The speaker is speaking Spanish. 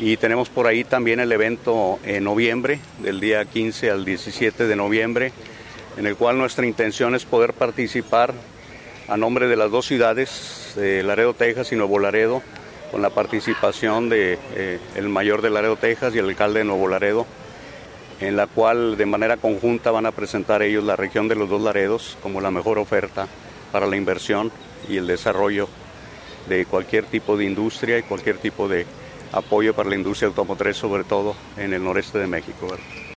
Y tenemos por ahí también el evento en noviembre, del día 15 al 17 de noviembre, en el cual nuestra intención es poder participar a nombre de las dos ciudades, Laredo, Texas y Nuevo Laredo, con la participación de el mayor de Laredo, Texas y el alcalde de Nuevo Laredo, en la cual de manera conjunta van a presentar ellos la región de los dos Laredos como la mejor oferta para la inversión y el desarrollo de cualquier tipo de industria y cualquier tipo de apoyo para la industria automotriz, sobre todo en el noreste de México, ¿verdad?